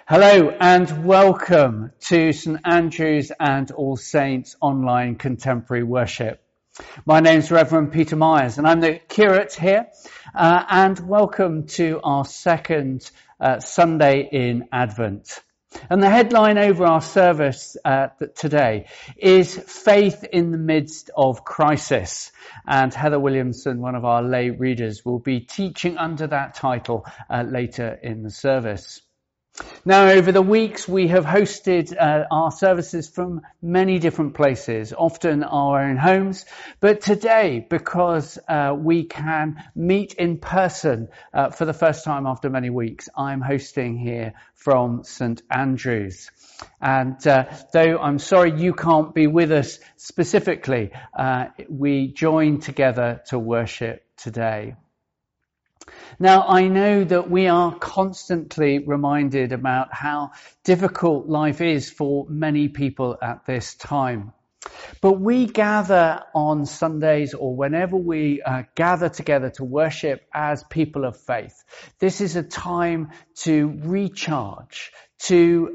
Hello and welcome to St Andrew's and All Saints online contemporary worship. My name's Reverend Peter Myers and I'm the curate here and welcome to our second Sunday in Advent. And the headline over our service today is Faith in the Midst of Crisis. And Heather Williamson, one of our lay readers, will be teaching under that title later in the service. Now, over the weeks, we have hosted our services from many different places, often our own homes. But today, because we can meet in person for the first time after many weeks, I'm hosting here from St Andrew's. And though I'm sorry you can't be with us specifically, we join together to worship today. Now, I know that we are constantly reminded about how difficult life is for many people at this time. But we gather on Sundays or whenever we gather together to worship as people of faith. This is a time to recharge, to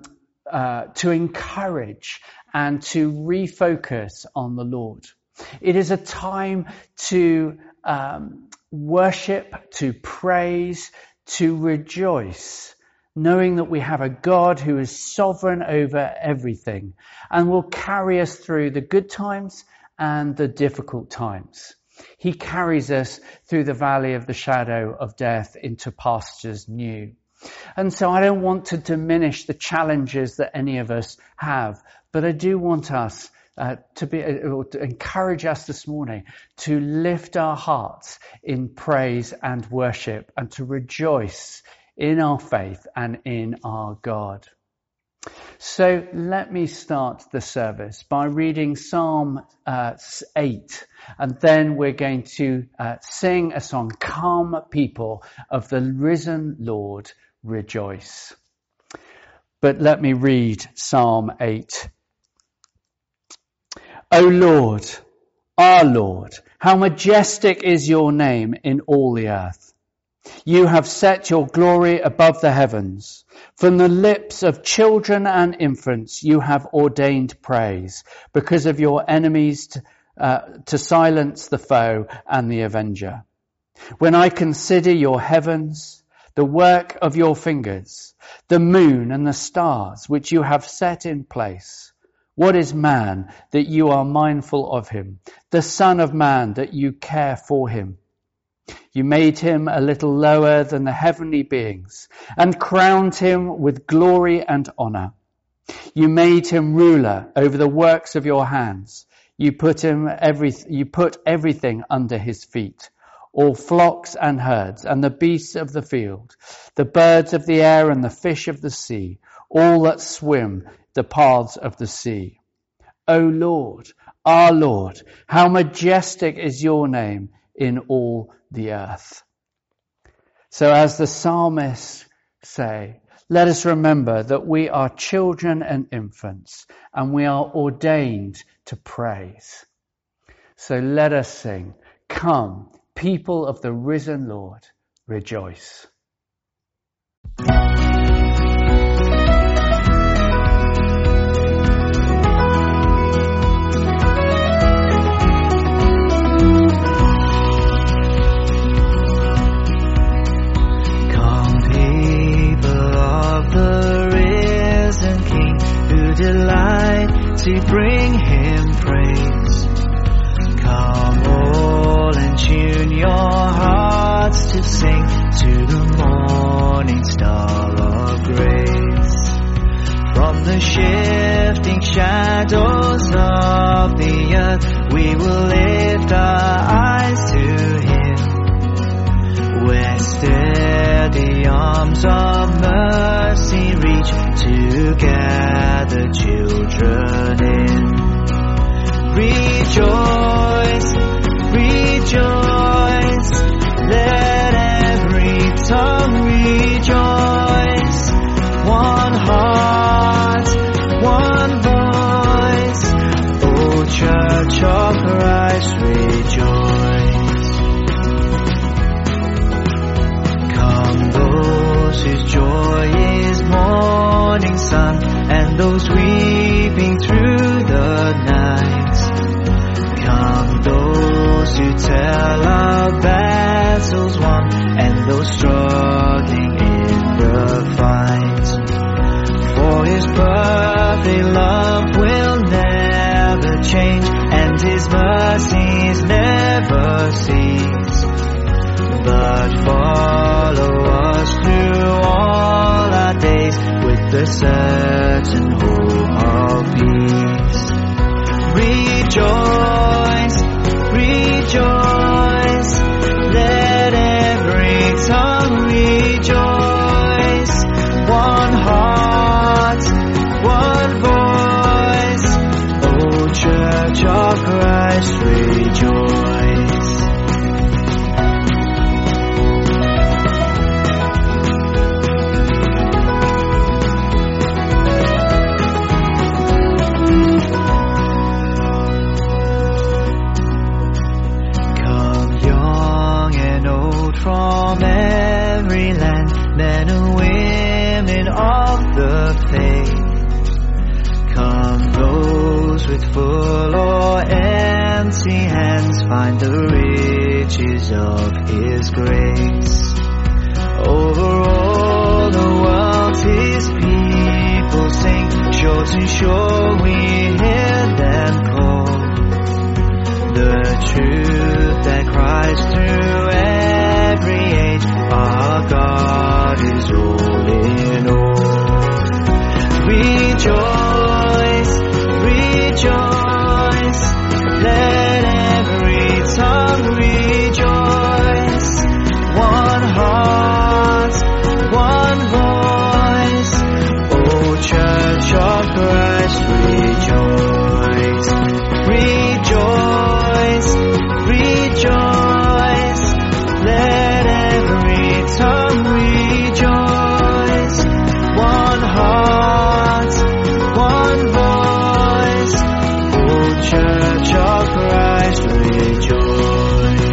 encourage and to refocus on the Lord. It is a time to worship, to praise, to rejoice, knowing that we have a God who is sovereign over everything and will carry us through the good times and the difficult times. He carries us through the valley of the shadow of death into pastures new. And so I don't want to diminish the challenges that any of us have, but I do want us to encourage us this morning to lift our hearts in praise and worship and to rejoice in our faith and in our God. So let me start the service by reading Psalm 8, and then we're going to sing a song, Come People of the Risen Lord, Rejoice. But let me read Psalm 8. O Lord, our Lord, how majestic is your name in all the earth. You have set your glory above the heavens. From the lips of children and infants you have ordained praise because of your enemies to silence the foe and the avenger. When I consider your heavens, the work of your fingers, the moon and the stars which you have set in place, what is man that you are mindful of him, the son of man that you care for him? You made him a little lower than the heavenly beings and crowned him with glory and honor. You made him ruler over the works of your hands. You put everything under his feet, all flocks and herds and the beasts of the field, the birds of the air and the fish of the sea, all that swim the paths of the sea. O Lord, our Lord, how majestic is your name in all the earth. So as the psalmists say, let us remember that we are children and infants and we are ordained to praise. So let us sing, Come, people of the risen Lord, rejoice. Delight to bring him praise. Come all and tune your hearts to sing to the morning star of grace. From the shifting shadows of the earth we will lift our eyes to him, where steady arms of mercy reach to gather children in. Rejoice, rejoice, let every tongue rejoice. One heart, one voice, O Church of Christ, rejoice. Come those whose joy is more sun, and those weeping through the night. Come those who tell of battles won, and those struggling in the fight. For his perfect love will never change, and his mercies never cease, but follow us through all our days with the certain hope of peace. Rejoice, rejoice, let every tongue rejoice. One heart, one voice, O Church of Christ, rejoice. From every land, men and women of the faith. Come those with full or empty hands, find the riches of his grace. Over all the world his people sing, shore to shore we hear them call. The truth that cries through every age, our God is all in all. Rejoice, rejoice, let every tongue rejoice. One heart, one voice, O Church of Christ, rejoice. Rejoice, rejoice, let every tongue rejoice. One heart, one voice, O Church of Christ, rejoice.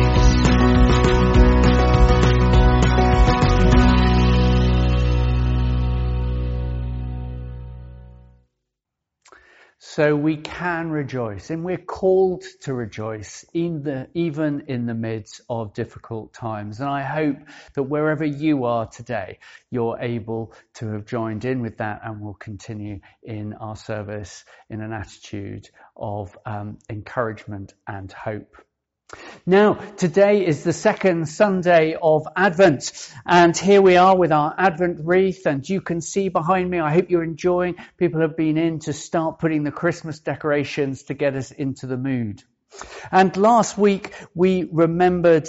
So we can rejoice, and we're called to rejoice even in the midst of difficult times. And I hope that wherever you are today, you're able to have joined in with that, and will continue in our service in an attitude of encouragement and hope. Now, today is the second Sunday of Advent, and here we are with our Advent wreath, and you can see behind me, I hope you're enjoying, people have been in to start putting the Christmas decorations to get us into the mood. And last week we remembered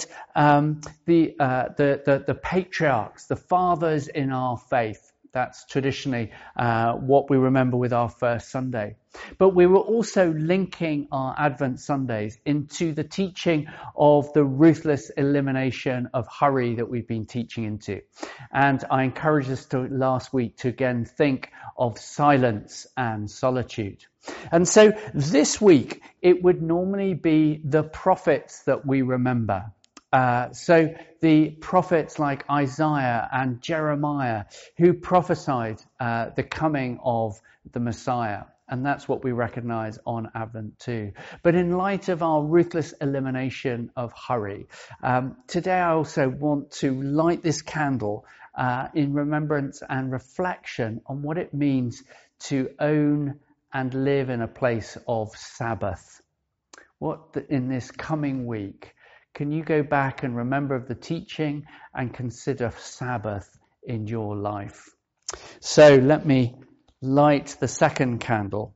the patriarchs, the fathers in our faith. That's traditionally what we remember with our first Sunday. But we were also linking our Advent Sundays into the teaching of the ruthless elimination of hurry that we've been teaching into. And I encouraged us last week to again think of silence and solitude. And so this week it would normally be the prophets that we remember. So the prophets like Isaiah and Jeremiah, who prophesied the coming of the Messiah. And that's what we recognize on Advent too. But in light of our ruthless elimination of hurry, today I also want to light this candle in remembrance and reflection on what it means to own and live in a place of Sabbath. In this coming week, can you go back and remember of the teaching and consider Sabbath in your life? So let me light the second candle.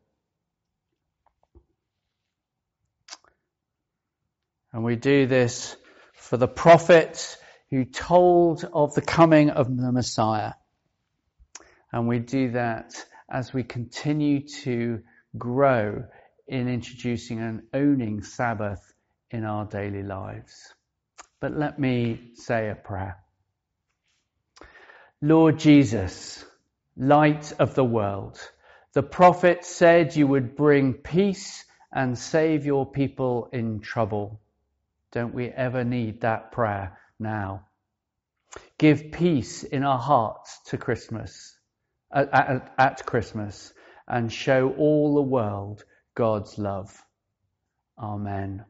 And we do this for the prophets who told of the coming of the Messiah. And we do that as we continue to grow in introducing and owning Sabbath in our daily lives. But let me say a prayer. Lord Jesus, light of the world, the prophet said you would bring peace and save your people in trouble. Don't we ever need that prayer now? Give peace in our hearts to Christmas, at Christmas and show all the world God's love. Amen.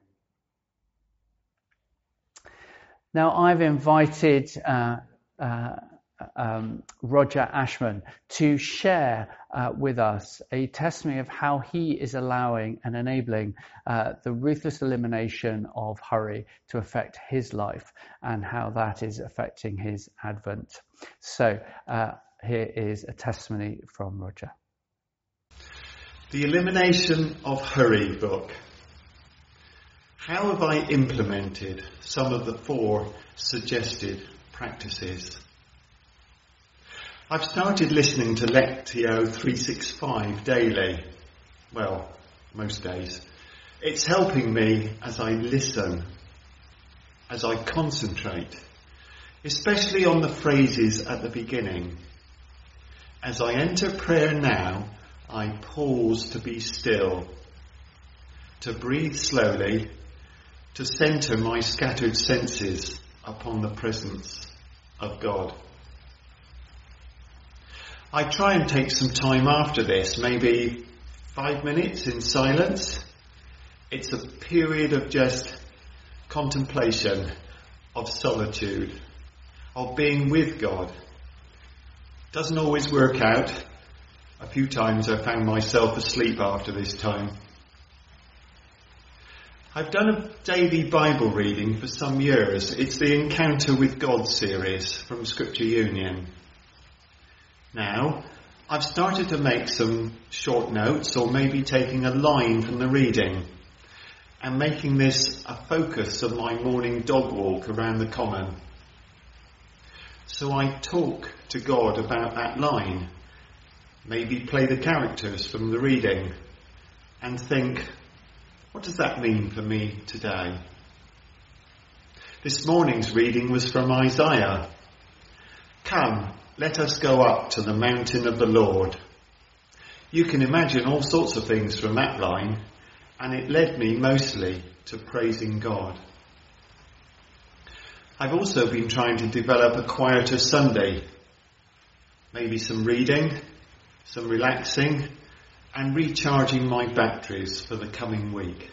Now, I've invited Roger Ashman to share with us a testimony of how he is allowing and enabling the ruthless elimination of hurry to affect his life and how that is affecting his Advent. So here is a testimony from Roger. The Elimination of Hurry book. How have I implemented some of the 4 suggested practices? I've started listening to Lectio 365 daily. Well, most days. It's helping me as I listen, as I concentrate, especially on the phrases at the beginning. As I enter prayer now, I pause to be still, to breathe slowly, to centre my scattered senses upon the presence of God. I try and take some time after this, maybe 5 minutes in silence. It's a period of just contemplation, of solitude, of being with God. Doesn't always work out. A few times I found myself asleep after this time. I've done a daily Bible reading for some years. It's the Encounter with God series from Scripture Union. Now, I've started to make some short notes or maybe taking a line from the reading and making this a focus of my morning dog walk around the common. So I talk to God about that line, maybe play the characters from the reading and think, what does that mean for me today? This morning's reading was from Isaiah. Come, let us go up to the mountain of the Lord. You can imagine all sorts of things from that line, and it led me mostly to praising God. I've also been trying to develop a quieter Sunday. Maybe some reading, some relaxing, and recharging my batteries for the coming week.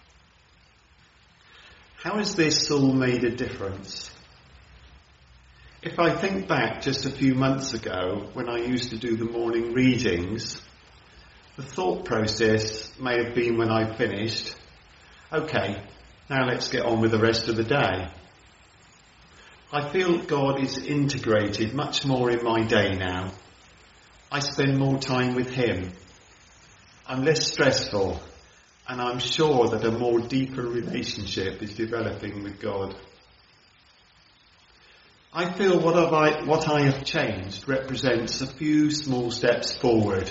How has this all made a difference? If I think back just a few months ago when I used to do the morning readings, the thought process may have been when I finished, okay, now let's get on with the rest of the day. I feel God is integrated much more in my day now. I spend more time with Him. I'm less stressful, and I'm sure that a more deeper relationship is developing with God. I feel what I have changed represents a few small steps forward.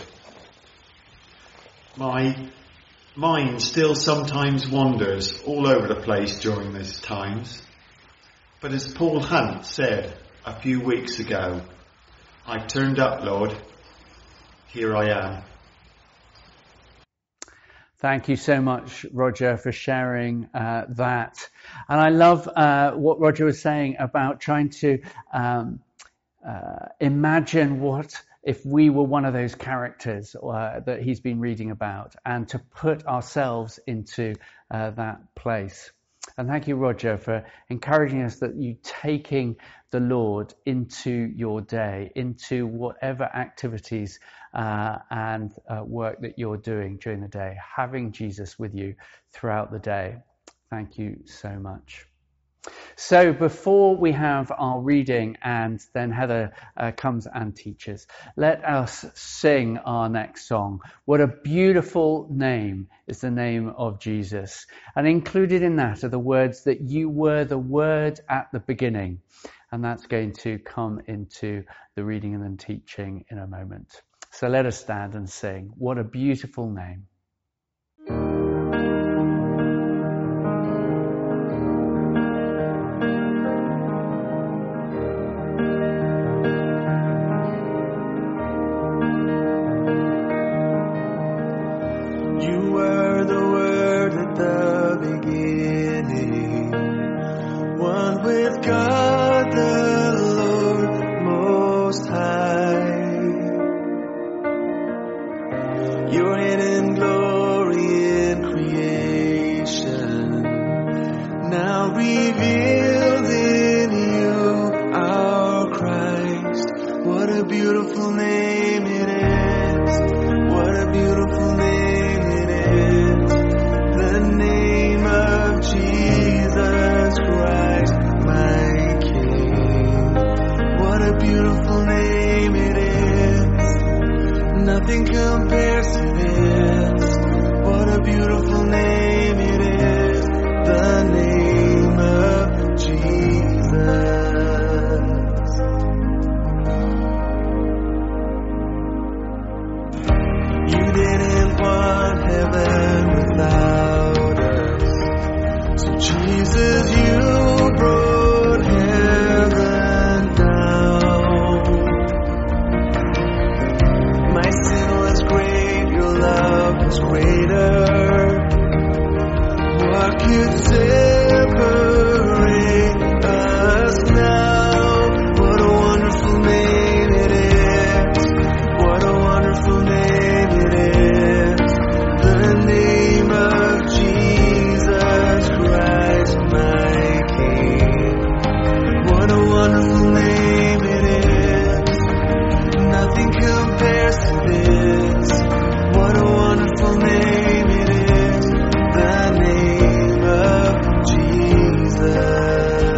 My mind still sometimes wanders all over the place during these times. But as Paul Hunt said a few weeks ago, I turned up, Lord. Here I am. Thank you so much, Roger, for sharing that. And I love what Roger was saying about trying to imagine what if we were one of those characters that he's been reading about, and to put ourselves into that place. And thank you, Roger, for encouraging us that you taking the Lord into your day, into whatever activities and work that you're doing during the day, having Jesus with you throughout the day. Thank you so much. So before we have our reading and then Heather comes and teaches, let us sing our next song. What a beautiful name is the name of Jesus. And included in that are the words that you were the Word at the beginning. And that's going to come into the reading and then teaching in a moment. So let us stand and sing. What a beautiful name. With God the Lord Most High. beautiful name it is. What a beautiful name it is. The name of Jesus Christ, my King. What a beautiful name it is. Nothing compares to this. What a beautiful name it is. The name of Jesus. You didn't want heaven without us. So Jesus, you brought heaven down. My sin was great, your love was greater. What could separate us now? What a wonderful name it is. What a wonderful name it is. The name of Jesus Christ, my King. What a wonderful name it is. Nothing compares to this. What a wonderful name it is. The name of Jesus.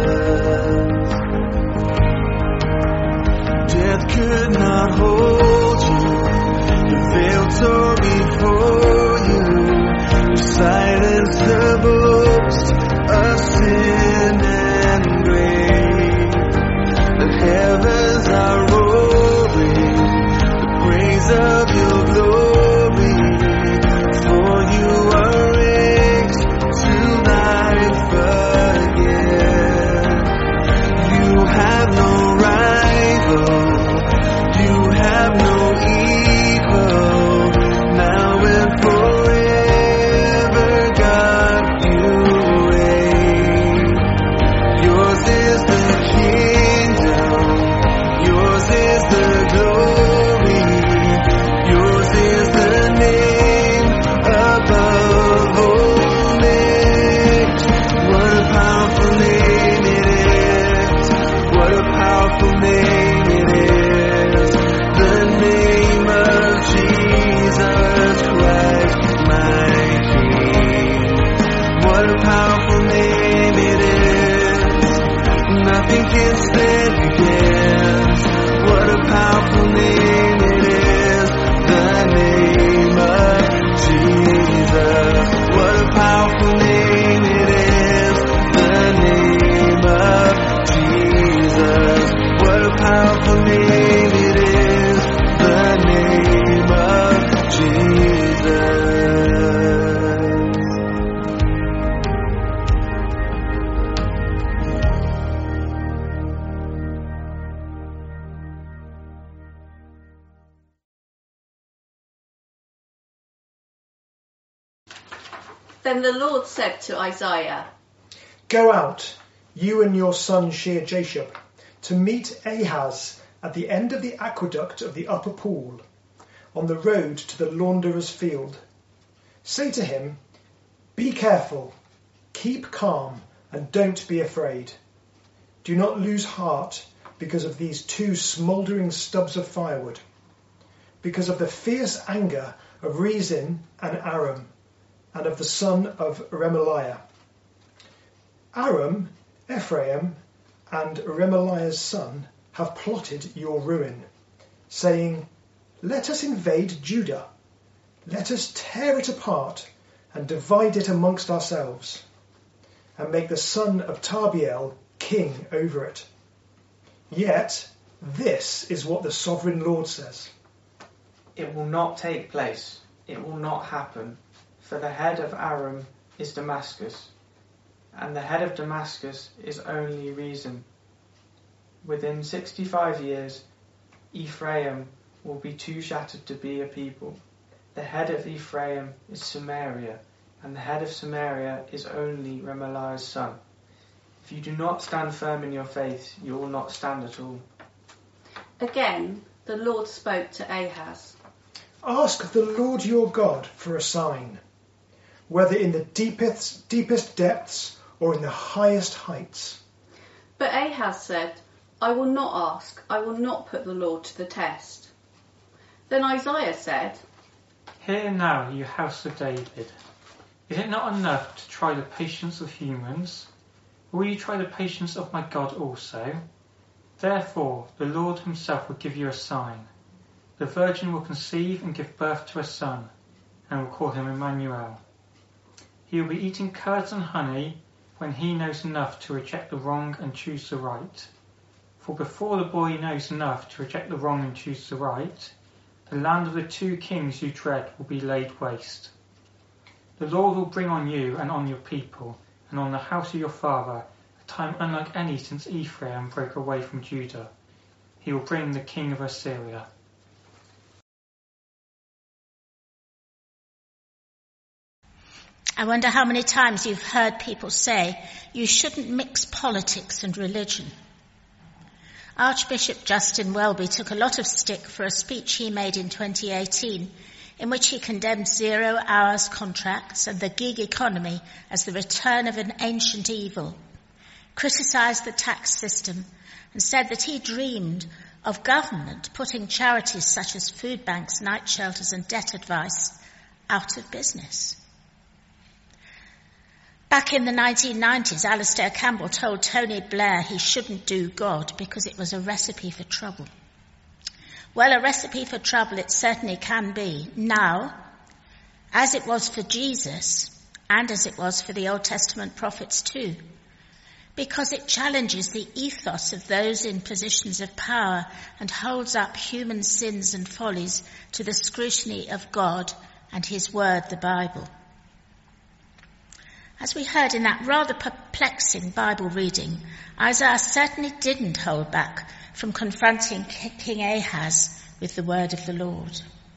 Death could not hold you. The veil tore before you. You silenced the boast of sin and grave. The heavens are roaring the praise of your glory. For you are raised to life again. You have no rival. You have no equal. Now and forever, God, you reign. Yours is the kingdom. Yours is the glory. Yours is the name above all names. What a powerful name it is. What a powerful name it is. The name of Jesus Christ, my King. What a powerful name it is. Nothing can stand against. What a powerful name it is. The name of Jesus. What a powerful name it is. The name of Jesus. What a powerful name it is. The name of Jesus. Then the Lord said to Isaiah, Go out, you and your son Shear-Jashub, to meet Ahaz at the end of the aqueduct of the upper pool, on the road to the launderer's field. Say to him, Be careful, keep calm, and don't be afraid. Do not lose heart because of these two smouldering stubs of firewood, because of the fierce anger of Rezin and Aram, and of the son of Remaliah. Aram, Ephraim, and Remaliah's son have plotted your ruin, saying, Let us invade Judah. Let us tear it apart and divide it amongst ourselves, and make the son of Tabiel king over it. Yet this is what the sovereign Lord says. It will not take place. It will not happen. For the head of Aram is Damascus, and the head of Damascus is only Rezin. Within 65 years, Ephraim will be too shattered to be a people. The head of Ephraim is Samaria, and the head of Samaria is only Remaliah's son. If you do not stand firm in your faith, you will not stand at all. Again, the Lord spoke to Ahaz. Ask the Lord your God for a sign, whether in the deepest depths or in the highest heights. But Ahaz said, I will not ask, I will not put the Lord to the test. Then Isaiah said, "Hear now, you house of David. Is it not enough to try the patience of humans? Will you try the patience of my God also? Therefore, the Lord himself will give you a sign. The virgin will conceive and give birth to a son, and will call him Emmanuel. He will be eating curds and honey when he knows enough to reject the wrong and choose the right. For before the boy knows enough to reject the wrong and choose the right, the land of the two kings you dread will be laid waste. The Lord will bring on you and on your people, and on the house of your father, a time unlike any since Ephraim broke away from Judah. He will bring the king of Assyria." I wonder how many times you've heard people say, you shouldn't mix politics and religion. Archbishop Justin Welby took a lot of stick for a speech he made in 2018 in which he condemned 0 hours contracts and the gig economy as the return of an ancient evil, criticised the tax system and said that he dreamed of government putting charities such as food banks, night shelters and debt advice out of business. Back in the 1990s, Alastair Campbell told Tony Blair he shouldn't do God because it was a recipe for trouble. Well, a recipe for trouble it certainly can be now, as it was for Jesus and as it was for the Old Testament prophets too, because it challenges the ethos of those in positions of power and holds up human sins and follies to the scrutiny of God and his word, the Bible. As we heard in that rather perplexing Bible reading, Isaiah certainly didn't hold back from confronting King Ahaz with the word of the Lord.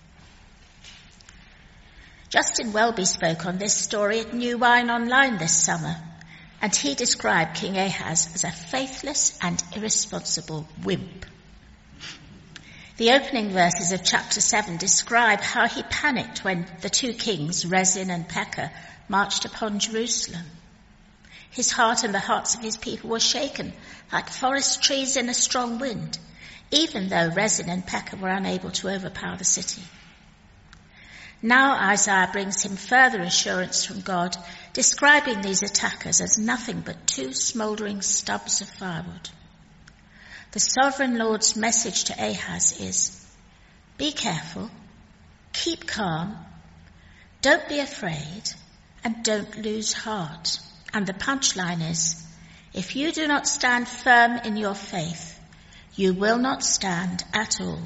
Justin Welby spoke on this story at New Wine Online this summer, and he described King Ahaz as a faithless and irresponsible wimp. The opening verses of chapter 7 describe how he panicked when the two kings, Rezin and Pekah, marched upon Jerusalem. His heart and the hearts of his people were shaken like forest trees in a strong wind, even though Rezin and Pekah were unable to overpower the city. Now Isaiah brings him further assurance from God, describing these attackers as nothing but 2 smouldering stubs of firewood. The sovereign Lord's message to Ahaz is, be careful, keep calm, don't be afraid, and don't lose heart. And the punchline is, if you do not stand firm in your faith, you will not stand at all.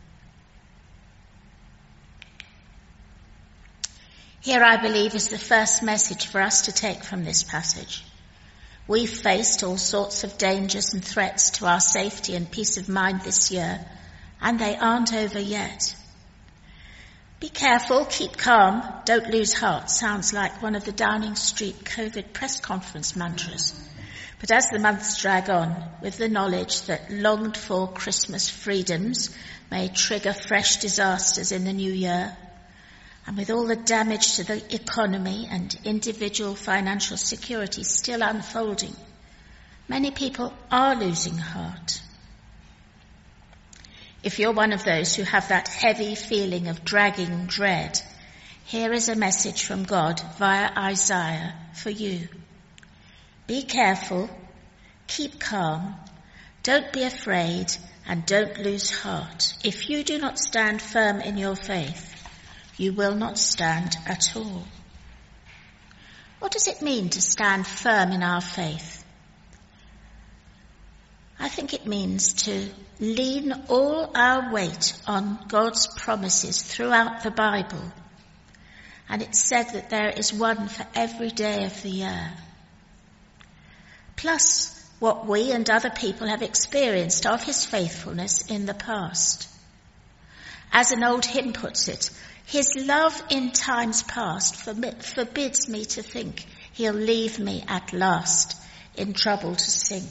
Here, I believe, is the first message for us to take from this passage. We've faced all sorts of dangers and threats to our safety and peace of mind this year, and they aren't over yet. Be careful, keep calm, don't lose heart sounds like one of the Downing Street COVID press conference mantras. But as the months drag on, with the knowledge that longed-for Christmas freedoms may trigger fresh disasters in the new year, and with all the damage to the economy and individual financial security still unfolding, many people are losing heart. If you're one of those who have that heavy feeling of dragging dread, here is a message from God via Isaiah for you. Be careful, keep calm, don't be afraid, and don't lose heart. If you do not stand firm in your faith, you will not stand at all. What does it mean to stand firm in our faith? I think it means to lean all our weight on God's promises throughout the Bible. And it's said that there is one for every day of the year. Plus what we and other people have experienced of his faithfulness in the past. As an old hymn puts it, his love in times past forbids me to think he'll leave me at last in trouble to sink.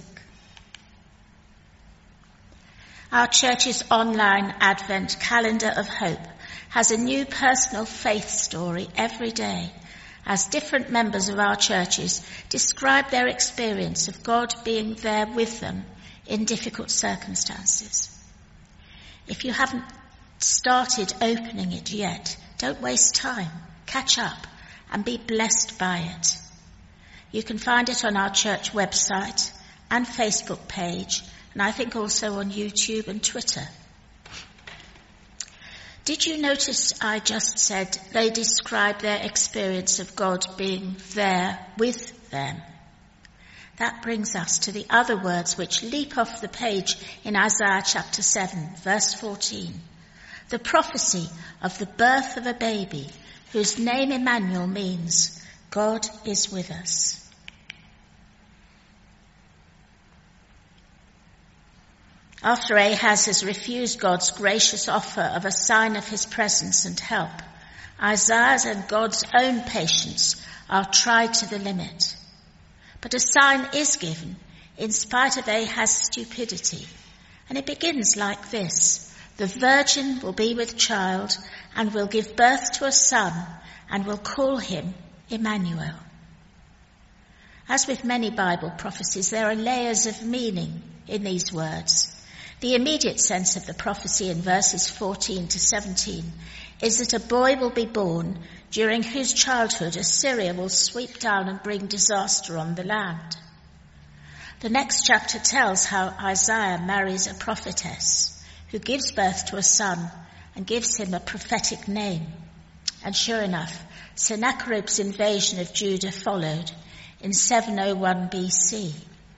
Our church's online Advent calendar of hope has a new personal faith story every day as different members of our churches describe their experience of God being there with them in difficult circumstances. If you haven't started opening it yet, don't waste time. Catch up and be blessed by it. You can find it on our church website and Facebook page, and I think also on YouTube and Twitter. Did you notice I just said they describe their experience of God being there with them? That brings us to the other words which leap off the page in Isaiah chapter 7, verse 14. The prophecy of the birth of a baby, whose name Emmanuel means God is with us. After Ahaz has refused God's gracious offer of a sign of his presence and help, Isaiah's and God's own patience are tried to the limit. But a sign is given in spite of Ahaz's stupidity, and it begins like this. The virgin will be with child and will give birth to a son and will call him Emmanuel. As with many Bible prophecies, there are layers of meaning in these words. The immediate sense of the prophecy in verses 14 to 17 is that a boy will be born during whose childhood Assyria will sweep down and bring disaster on the land. The next chapter tells how Isaiah marries a prophetess who gives birth to a son and gives him a prophetic name. And sure enough, Sennacherib's invasion of Judah followed in 701 BC.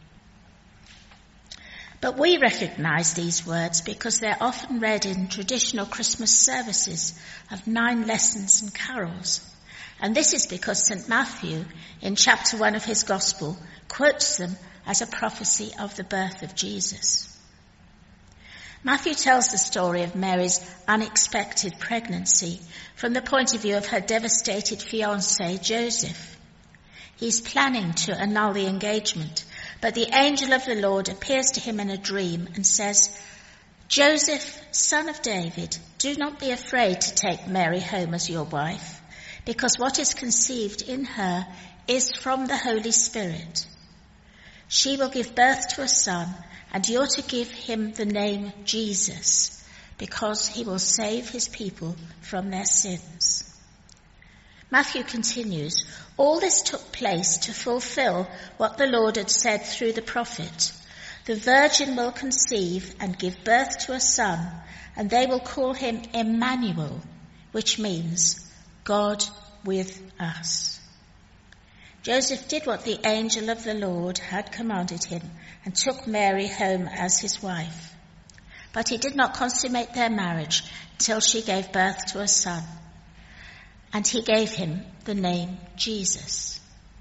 But we recognize these words because they're often read in traditional Christmas services of 9 lessons and carols. And this is because St. Matthew, in chapter 1 of his Gospel, quotes them as a prophecy of the birth of Jesus. Matthew tells the story of Mary's unexpected pregnancy from the point of view of her devastated fiancé, Joseph. He's planning to annul the engagement, but the angel of the Lord appears to him in a dream and says, Joseph, son of David, do not be afraid to take Mary home as your wife, because what is conceived in her is from the Holy Spirit. She will give birth to a son, and you're to give him the name Jesus, because he will save his people from their sins. Matthew continues, all this took place to fulfill what the Lord had said through the prophet. The virgin will conceive and give birth to a son, and they will call him Emmanuel, which means God with us. Joseph did what the angel of the Lord had commanded him and took Mary home as his wife. But he did not consummate their marriage until she gave birth to a son. And he gave him the name Jesus.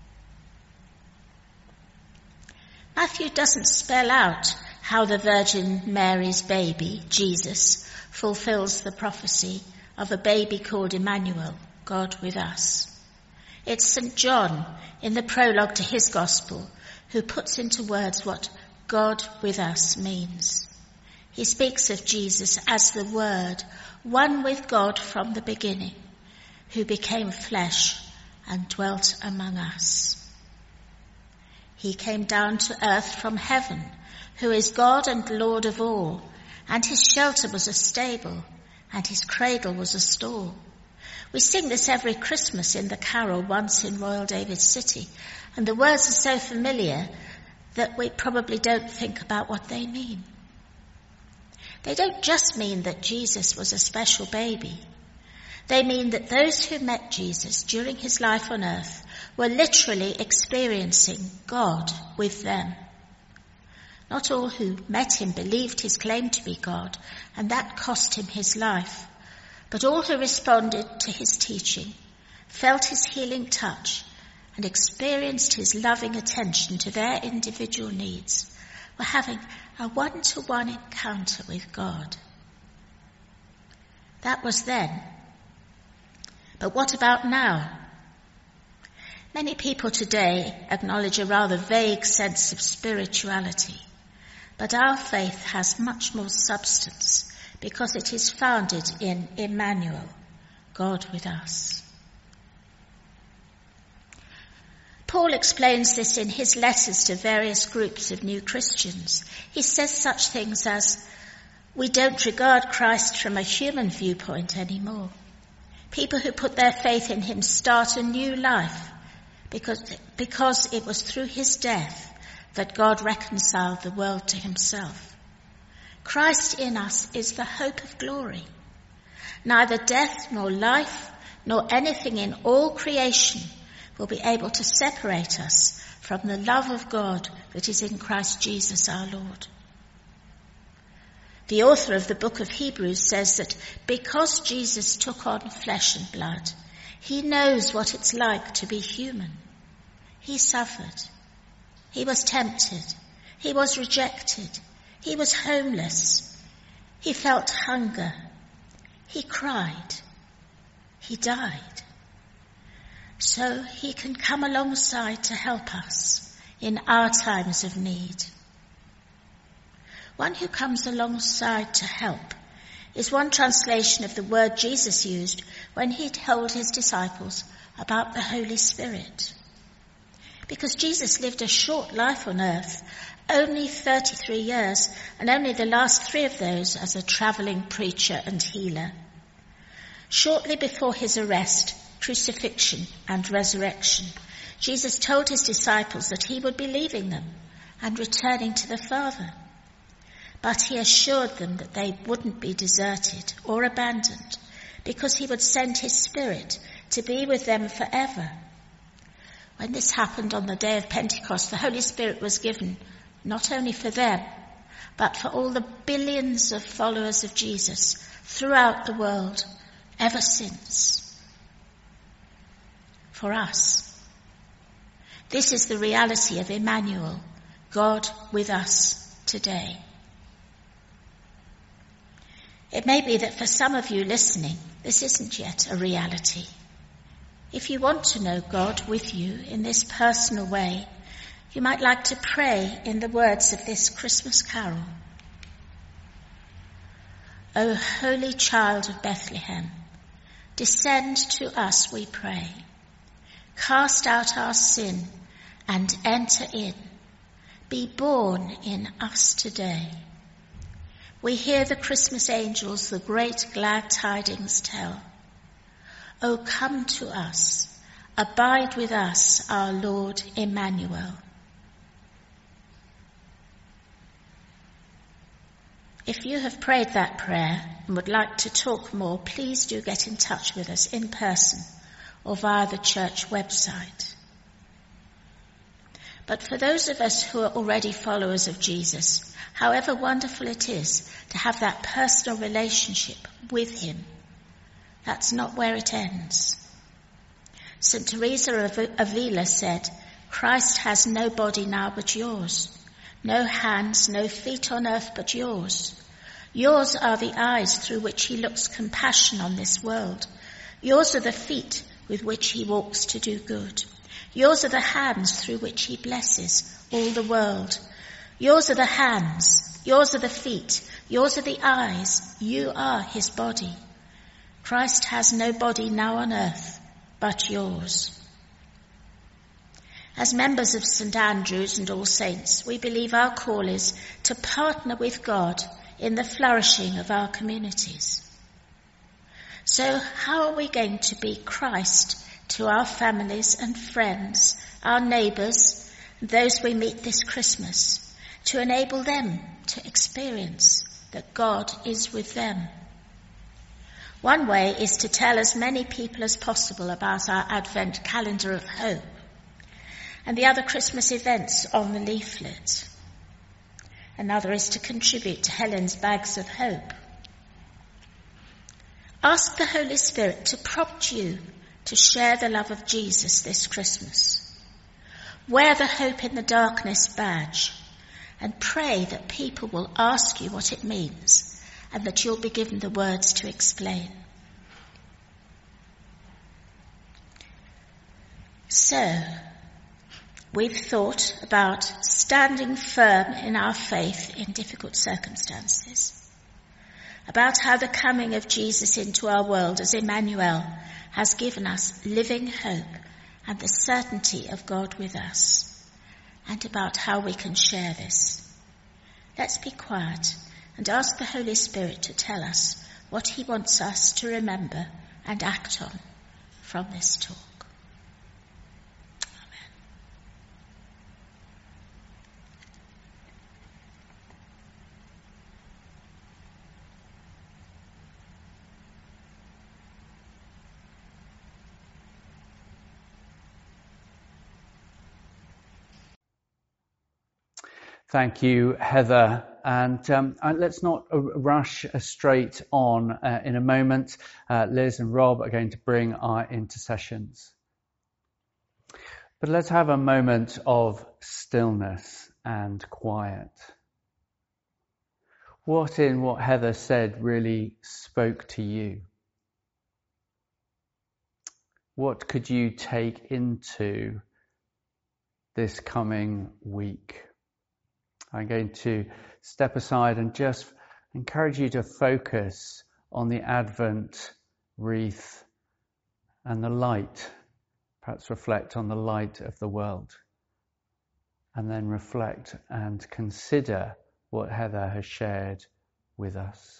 Matthew doesn't spell out how the Virgin Mary's baby, Jesus, fulfills the prophecy of a baby called Emmanuel, God with us. It's St. John, in the prologue to his Gospel, who puts into words what God with us means. He speaks of Jesus as the Word, one with God from the beginning, who became flesh and dwelt among us. He came down to earth from heaven, who is God and Lord of all, and his shelter was a stable, and his cradle was a stall. We sing this every Christmas in the carol Once in Royal David City, and the words are so familiar that we probably don't think about what they mean. They don't just mean that Jesus was a special baby. They mean that those who met Jesus during his life on earth were literally experiencing God with them. Not all who met him believed his claim to be God, and that cost him his life. But all who responded to his teaching, felt his healing touch, and experienced his loving attention to their individual needs were having a one-to-one encounter with God. That was then. But what about now? Many people today acknowledge a rather vague sense of spirituality, but our faith has much more substance because it is founded in Emmanuel, God with us. Paul explains this in his letters to various groups of new Christians. He says such things as, We don't regard Christ from a human viewpoint anymore. People who put their faith in him start a new life because it was through his death that God reconciled the world to himself. Christ in us is the hope of glory. Neither death nor life nor anything in all creation will be able to separate us from the love of God that is in Christ Jesus our Lord. The author of the book of Hebrews says that because Jesus took on flesh and blood, he knows what it's like to be human. He suffered. He was tempted. He was rejected. He was homeless. He felt hunger. He cried. He died. So he can come alongside to help us in our times of need. One who comes alongside to help is one translation of the word Jesus used when he told his disciples about the Holy Spirit. Because Jesus lived a short life on earth, only 33 years, and only the last 3 of those as a travelling preacher and healer. Shortly before his arrest, crucifixion and resurrection, Jesus told his disciples that he would be leaving them and returning to the Father. But he assured them that they wouldn't be deserted or abandoned because he would send his Spirit to be with them forever. When this happened on the day of Pentecost, the Holy Spirit was given not only for them, but for all the billions of followers of Jesus throughout the world ever since. For us. This is the reality of Emmanuel, God with us today. It may be that for some of you listening, this isn't yet a reality. If you want to know God with you in this personal way, you might like to pray in the words of this Christmas carol. O holy child of Bethlehem, descend to us, we pray. Cast out our sin and enter in. Be born in us today. We hear the Christmas angels the great glad tidings tell. O come to us, abide with us, our Lord Emmanuel. If you have prayed that prayer and would like to talk more, please do get in touch with us in person or via the church website. But for those of us who are already followers of Jesus, however wonderful it is to have that personal relationship with him, that's not where it ends. St. Teresa of Avila said, Christ has no body now but yours, no hands, no feet on earth but yours. Yours are the eyes through which he looks compassion on this world. Yours are the feet with which he walks to do good. Yours are the hands through which he blesses all the world. Yours are the hands, yours are the feet, yours are the eyes, you are his body. Christ has no body now on earth but yours. As members of St. Andrew's and All Saints, we believe our call is to partner with God in the flourishing of our communities. So how are we going to be Christ to our families and friends, our neighbours, those we meet this Christmas, to enable them to experience that God is with them? One way is to tell as many people as possible about our Advent calendar of hope and the other Christmas events on the leaflet. Another is to contribute to Helen's Bags of Hope. Ask the Holy Spirit to prompt you to share the love of Jesus this Christmas. Wear the Hope in the Darkness badge and pray that people will ask you what it means and that you'll be given the words to explain. So, we've thought about standing firm in our faith in difficult circumstances, about how the coming of Jesus into our world as Emmanuel has given us living hope and the certainty of God with us, and about how we can share this. Let's be quiet and ask the Holy Spirit to tell us what he wants us to remember and act on from this talk. Amen. Thank you, Heather. And let's not rush straight on. In a moment, Liz and Rob are going to bring our intercessions. But let's have a moment of stillness and quiet. What in what Heather said really spoke to you? What could you take into this coming week? I'm going to step aside and just encourage you to focus on the Advent wreath and the light. Perhaps reflect on the light of the world. And then reflect and consider what Heather has shared with us.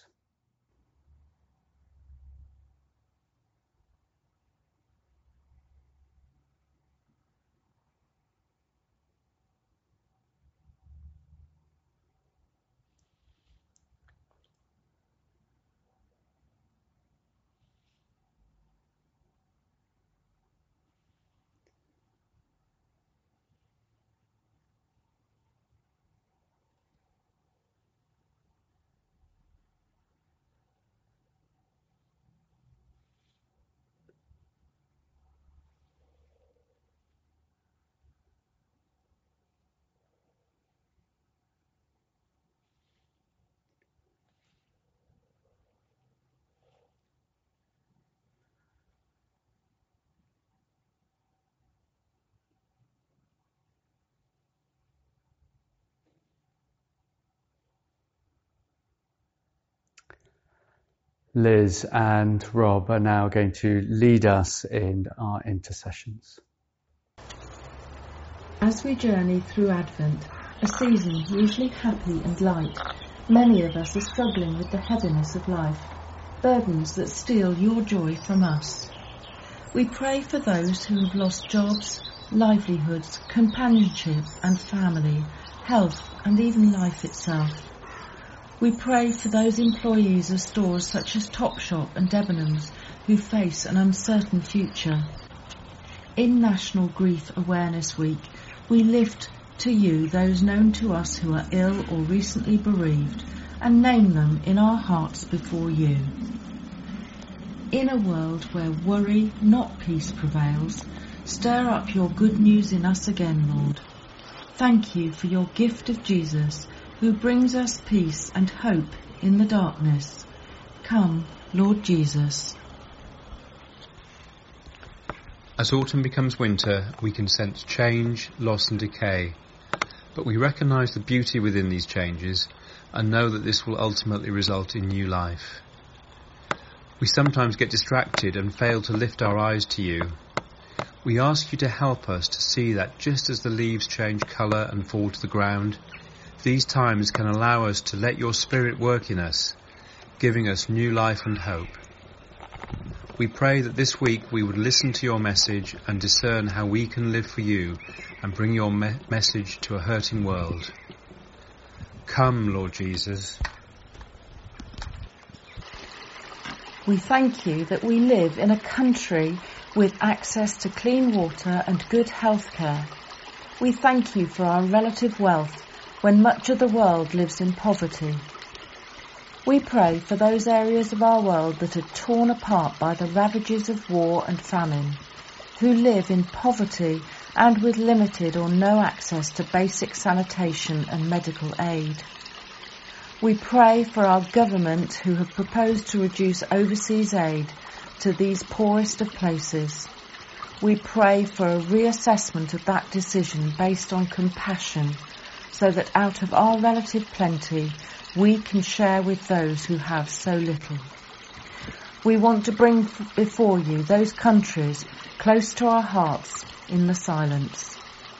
Liz and Rob are now going to lead us in our intercessions. As we journey through Advent, a season usually happy and light, many of us are struggling with the heaviness of life, burdens that steal your joy from us. We pray for those who have lost jobs, livelihoods, companionship and family, health and even life itself. We pray for those employees of stores such as Topshop and Debenhams who face an uncertain future. In National Grief Awareness Week, we lift to you those known to us who are ill or recently bereaved and name them in our hearts before you. In a world where worry, not peace, prevails, stir up your good news in us again, Lord. Thank you for your gift of Jesus, who brings us peace and hope in the darkness. Come, Lord Jesus. As autumn becomes winter, we can sense change, loss and decay. But we recognise the beauty within these changes and know that this will ultimately result in new life. We sometimes get distracted and fail to lift our eyes to you. We ask you to help us to see that just as the leaves change colour and fall to the ground, these times can allow us to let your Spirit work in us, giving us new life and hope. We pray that this week we would listen to your message and discern how we can live for you and bring your message to a hurting world. Come, Lord Jesus. We thank you that we live in a country with access to clean water and good health care. We thank you for our relative wealth when much of the world lives in poverty. We pray for those areas of our world that are torn apart by the ravages of war and famine, who live in poverty and with limited or no access to basic sanitation and medical aid. We pray for our government who have proposed to reduce overseas aid to these poorest of places. We pray for a reassessment of that decision based on compassion, so that out of our relative plenty, we can share with those who have so little. We want to bring before you those countries close to our hearts in the silence.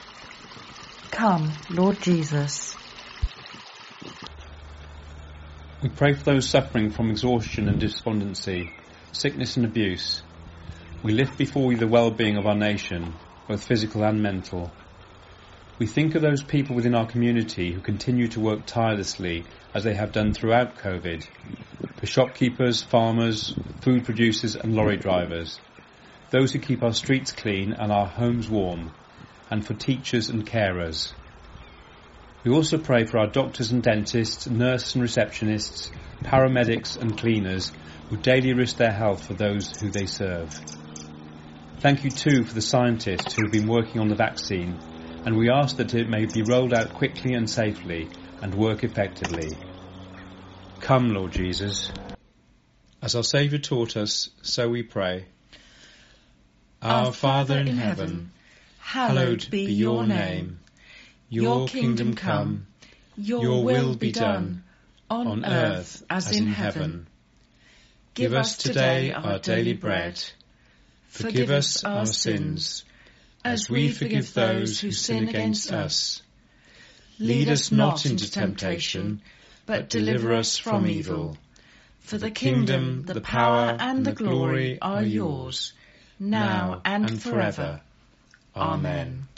Come, Lord Jesus. We pray for those suffering from exhaustion and despondency, sickness and abuse. We lift before you the well-being of our nation, both physical and mental. We think of those people within our community who continue to work tirelessly as they have done throughout COVID, for shopkeepers, farmers, food producers and lorry drivers, those who keep our streets clean and our homes warm, and for teachers and carers. We also pray for our doctors and dentists, nurses and receptionists, paramedics and cleaners who daily risk their health for those who they serve. Thank you too for the scientists who have been working on the vaccine, and we ask that it may be rolled out quickly and safely and work effectively. Come, Lord Jesus. As our Saviour taught us, so we pray. Our Father in heaven, hallowed be your name. Your kingdom come, your will be done, on earth as in heaven. Give us today our daily bread. Forgive us our sins, as we forgive those who sin against us. Lead us not into temptation, but deliver us from evil. For the kingdom, the power, and the glory are yours, now and forever. Amen.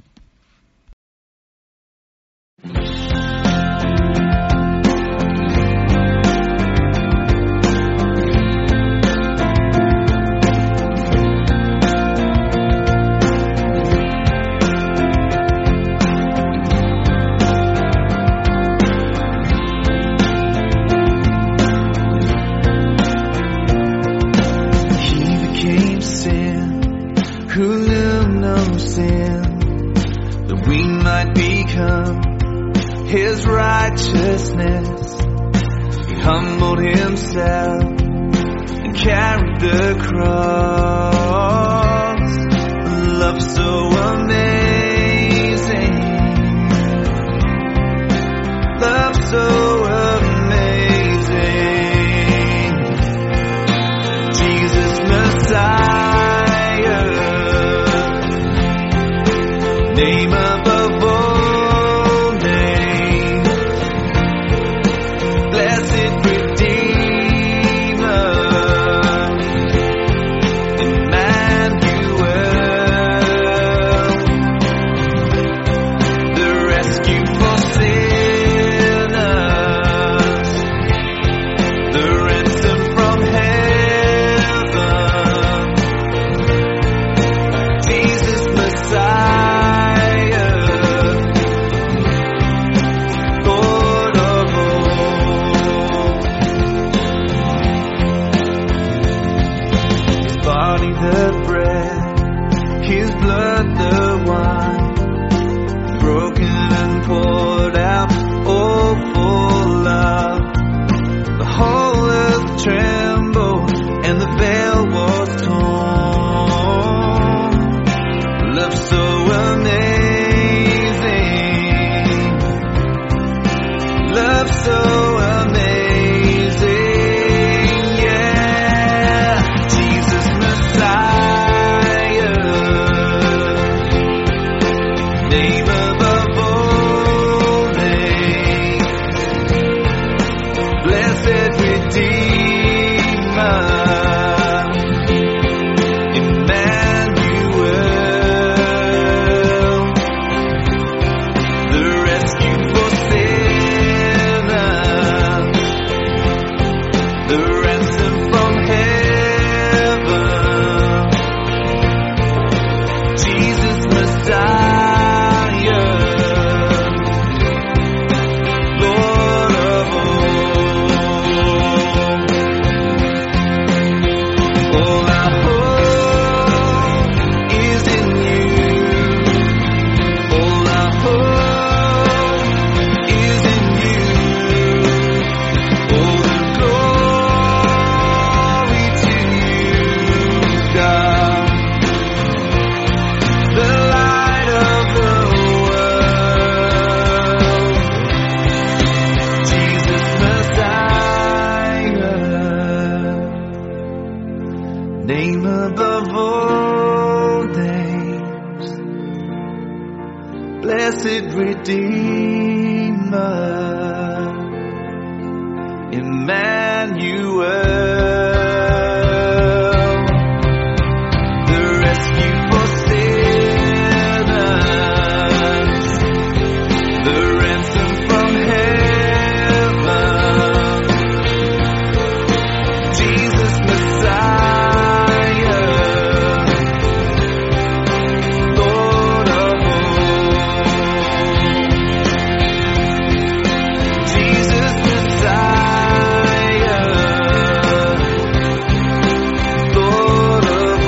His righteousness, he humbled himself and carried the cross. Love so amazing, love so amazing. Jesus Messiah, name above all. Emmanuel. The rescue for sinners, the ransom from heaven, Jesus Messiah, Lord of all. Jesus Messiah, Lord of all.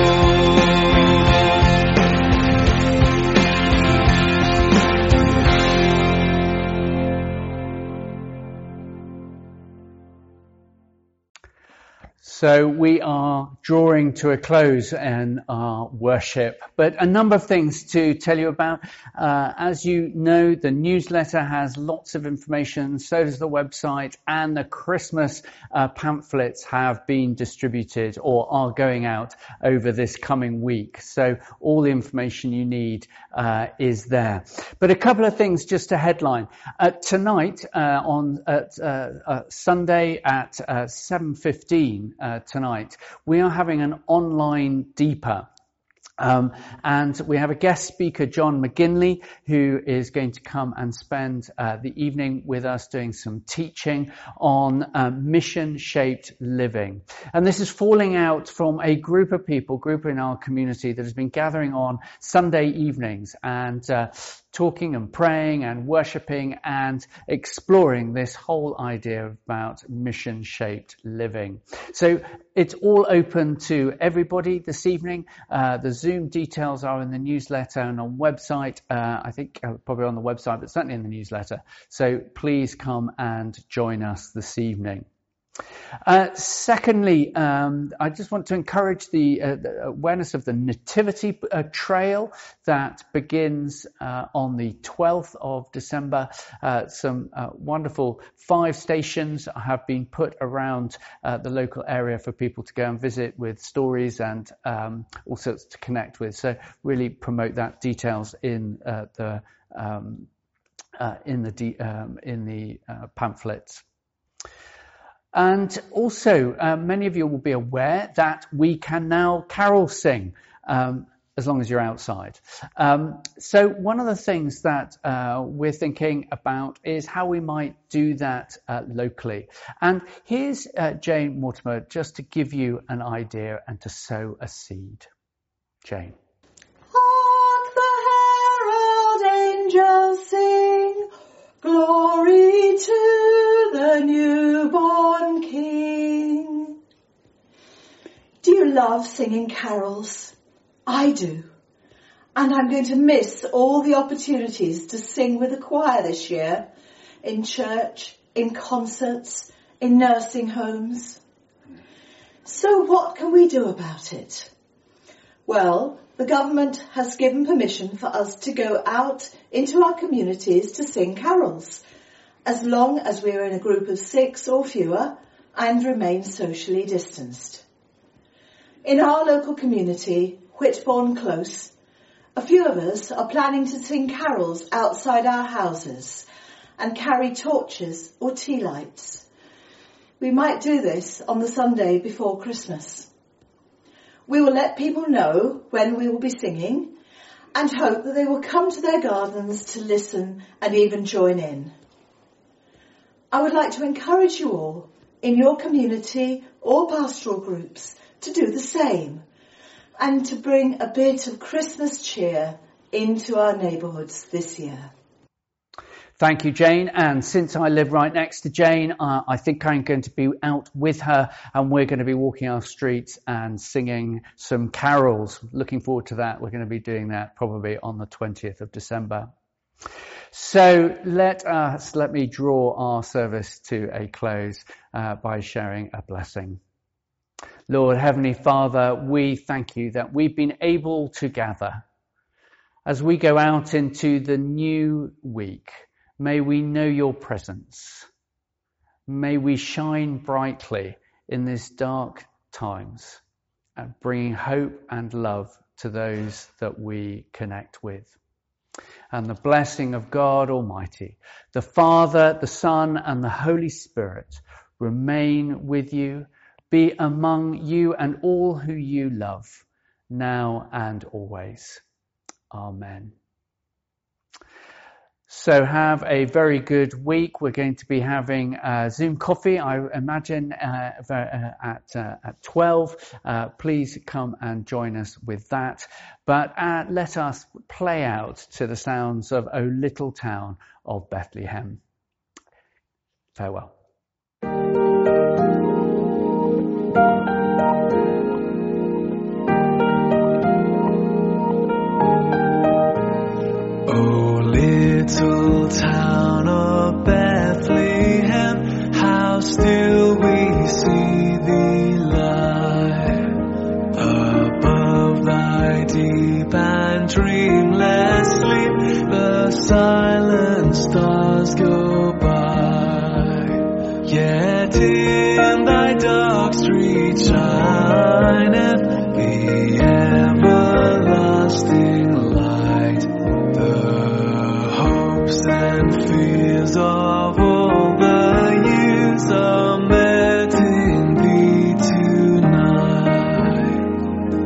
So we are drawing to a close in our worship, but a number of things to tell you about. As you know, the newsletter has lots of information, so does the website, and the Christmas pamphlets have been distributed or are going out over this coming week. So all the information you need is there. But a couple of things just to headline. Tonight, on Sunday at 7:15 tonight, we are having an online Deeper. And we have a guest speaker, John McGinley, who is going to come and spend the evening with us doing some teaching on mission-shaped living. And this is falling out from a group in our community that has been gathering on Sunday evenings and talking and praying and worshipping and exploring this whole idea about mission-shaped living. So it's all open to everybody this evening. The Zoom details are in the newsletter and on website. I think probably on the website, but certainly in the newsletter. So please come and join us this evening. Secondly, I just want to encourage the awareness of the Nativity Trail that begins on the 12th of December. Some wonderful 5 stations have been put around the local area for people to go and visit with stories and all sorts to connect with. So really promote that. Details in the pamphlets. And also, many of you will be aware that we can now carol sing, as long as you're outside. So one of the things that we're thinking about is how we might do that locally. And here's Jane Mortimer just to give you an idea and to sow a seed. Jane. Hark the herald angels sing, glory to the newborn King. Do you love singing carols? I do. And I'm going to miss all the opportunities to sing with the choir this year, in church, in concerts, in nursing homes. So what can we do about it? Well, the government has given permission for us to go out into our communities to sing carols, as long as we are in a group of 6 or fewer and remain socially distanced. In our local community, Whitbourne Close, a few of us are planning to sing carols outside our houses and carry torches or tea lights. We might do this on the Sunday before Christmas. We will let people know when we will be singing and hope that they will come to their gardens to listen and even join in. I would like to encourage you all in your community or pastoral groups to do the same and to bring a bit of Christmas cheer into our neighbourhoods this year. Thank you, Jane. And since I live right next to Jane, I think I'm going to be out with her and we're going to be walking our streets and singing some carols. Looking forward to that. We're going to be doing that probably on the 20th of December. So let me draw our service to a close by sharing a blessing. Lord, Heavenly Father, we thank you that we've been able to gather. As we go out into the new week, may we know your presence. May we shine brightly in these dark times, bringing hope and love to those that we connect with. And the blessing of God Almighty, the Father, the Son, and the Holy Spirit remain with you, be among you and all who you love, now and always. Amen. So have a very good week. We're going to be having Zoom coffee, I imagine, at 12. Please come and join us with that. But let us play out to the sounds of O Little Town of Bethlehem. Farewell. Little town of Bethlehem, how still we see thee lie above thy deep and dreamless sleep. The silent stars go by, yet in thy dark street shineth the everlasting light. And fears of all the years are met in thee tonight.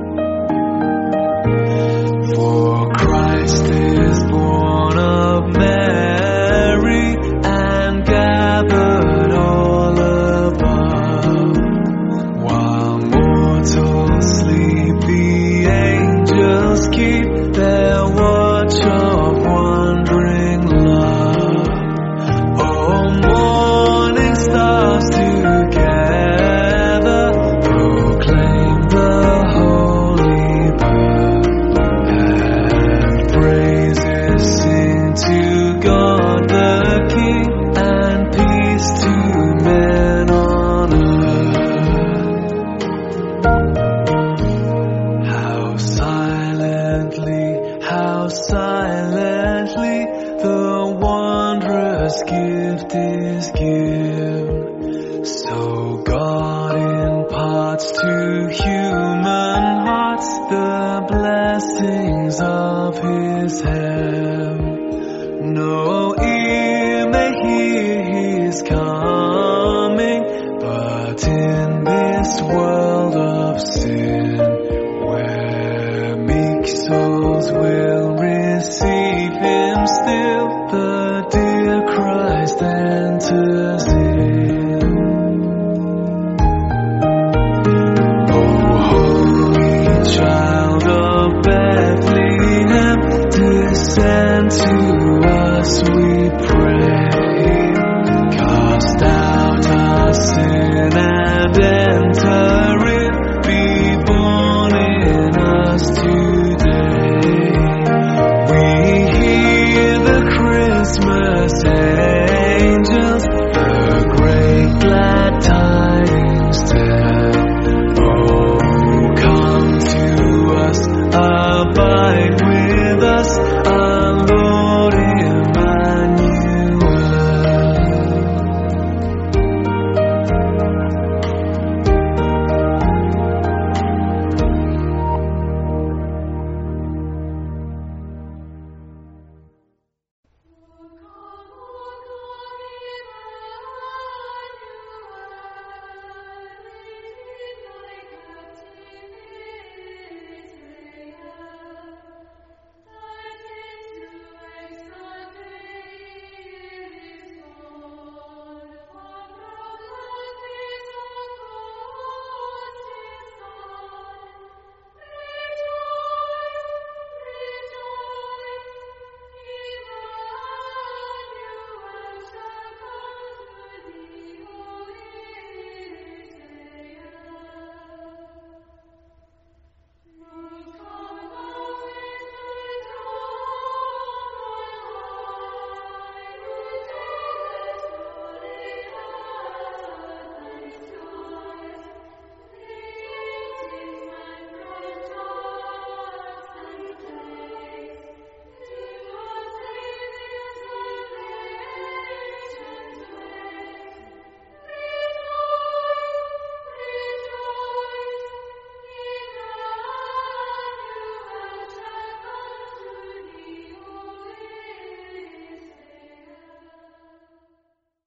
For Christ is born of Mary and gathered all above. While mortals sleep, the angels keep their watch of wondering love. Oh, morning stars together proclaim the holy birth, and praises sing to God the King, and peace to men on earth. How silently the wondrous gift is given. So God imparts to human hearts the blessings of his heaven. No